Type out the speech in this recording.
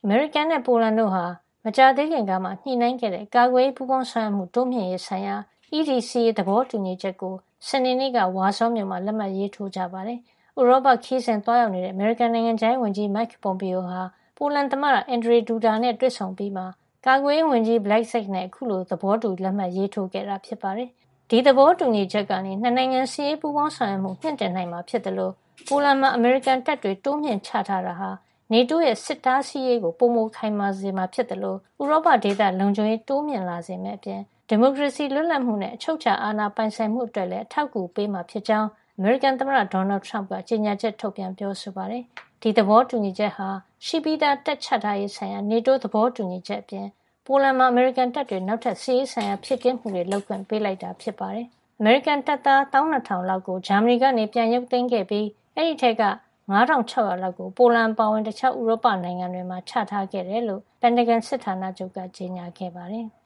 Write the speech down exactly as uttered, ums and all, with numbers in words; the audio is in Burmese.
အမေရိကန်နဲ့ပိုလန်တို့ဟာမကြာသေးခင်ကမှညှိနှိုင်းခဲ့တဲ့ကာကွယ်ရေးပူးပေါင်းဆောင်ရွက်မှုတိုးမြှင့်ရေးဆိုင်ရာ E D C A သဘောတူညီချက်ကိုစနေနေ့ကဝါဆောမြို့မှာလက်မှတ်ရေးထိုးကြပါတယ်။ဥရောပခီးစဉ်သွားရောက်နေတဲ့အမေရိကန်နိုင်ငံခြားရေးဝန်ကြီး Mike Pompeo ဟာပိုလန်သမ္မတ Andrzej Duda နဲ့တွေ့ဆုံပြီးမှာကာကွယ်ရေးဝန်ကြီး Blinken နဲ့အခုလိုသဘောတူလက်မှတ်ရေးထိုးခဲ့တာဖြစ်ပါတယ်။ဒီသဘောတူညီချက်ကနေနှစ်နိုင်ငံစစ်ရေးပူးပေါင်းဆောင်ရွက်မှုမြင့်တင်နိုင်မှာဖြစ်တယ်လို့ပိုလန်မှာအမေရိကန်တပ်တွေတိုးမြှင့်ချထားတာဟာနေတိုးရဲ့စစ်တားဆီးရေးကိုပုံမခိုင်မာစေမှာဖြစ်တယ်လို့ဥရောပဒေသလုံခြုံရေးတိုးမြင့်လာစေမယ့်အပြင်ဒီမိုကရေစီလွတ်လပ်မှုနဲ့အချုပ်အခြာအာဏာပိုင်ဆိုင်မှုအတွက်လည်းအထောက်အကူပေးမှာဖြစ်ကြောင်းအမေရိကန်သမ္မတဒေါ်နယ်ထရမ့်ကကြေညာချက်ထုတ်ပြန်ပြောဆိုပါတယ်။ဒီသဘောတူညီချက်ဟာရှိပြီးသားတပ်ချထားရေးဆိုင်ရာနေတိုးသဘောတူညီချက်အပြင်ပိုလန်မှာအမေရိကန်တပ်တွေနောက်ထပ်စစ်ရေးဆိုင်ရာဖြစ်ကင်းမှုတွေလုပ်ခွင့်ပေးလိုက်တာဖြစ်ပါတယ်။အမေရိကန်တပ်သား၁၂,၀၀၀လောက်ကိုဂျာမနီကနေပြန်ရုပ်သိမ်းခဲ့ပြီးအဲဒီထက်က၅,၆၀၀လောက်ကိုပိုလန်ပါဝင်တခြားဥရောပနိုင်ငံတွေမှာချထားခဲ့တယ်လို့ပန်တဂန်စစ်ဌာနချုပ်ကကြေညာခဲ့ပါတယ်။